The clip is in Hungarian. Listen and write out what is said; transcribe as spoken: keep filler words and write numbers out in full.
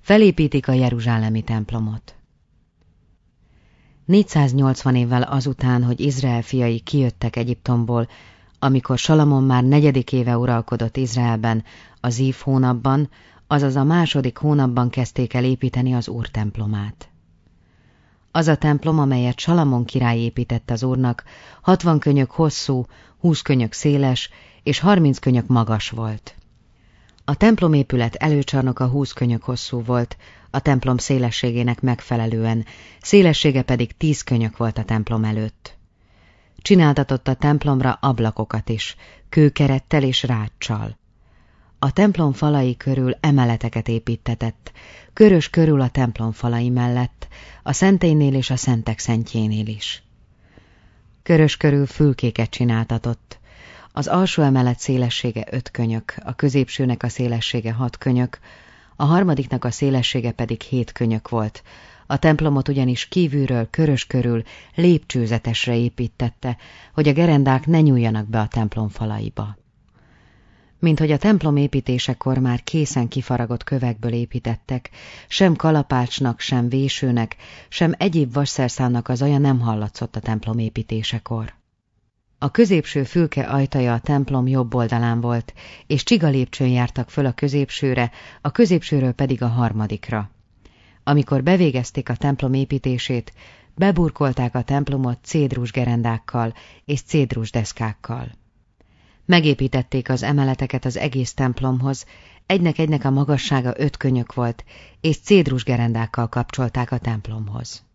Felépítik a jeruzsálemi templomot. négyszáznyolcvan évvel azután, hogy Izrael fiai kijöttek Egyiptomból, amikor Salamon már negyedik éve uralkodott Izraelben, a Zív hónapban, azaz a második hónapban kezdték el építeni az Úr templomát. Az a templom, amelyet Salamon király épített az Úrnak, hatvan könyök hosszú, húsz könyök széles és harminc könyök magas volt. A templomépület előcsarnoka húsz könyök hosszú volt, a templom szélességének megfelelően, szélessége pedig tíz könyök volt a templom előtt. Csináltatott a templomra ablakokat is, kőkerettel és ráccsal. A templom falai körül emeleteket építtetett, körös körül a templom falai mellett, a szentélynél és a szentek szentjénél is. Körös körül fülkéket csináltatott. Az alsó emelet szélessége öt könyök, a középsőnek a szélessége hat könyök, a harmadiknak a szélessége pedig hét könyök volt. A templomot ugyanis kívülről körös körül lépcsőzetesre építtette, hogy a gerendák ne nyúljanak be a templom falaiba. Mint hogy a templom építésekor már készen kifaragott kövekből építettek, sem kalapácsnak, sem vésőnek, sem egyéb vasszerszámnak az aja nem hallatszott a templom építésekor. A középső fülke ajtaja a templom jobb oldalán volt, és csigalépcsőn jártak föl a középsőre, a középsőről pedig a harmadikra. Amikor bevégezték a templom építését, beburkolták a templomot cédrus gerendákkal és cédrus deszkákkal. Megépítették az emeleteket az egész templomhoz, egynek-egynek a magassága öt könyök volt, és cédrus gerendákkal kapcsolták a templomhoz.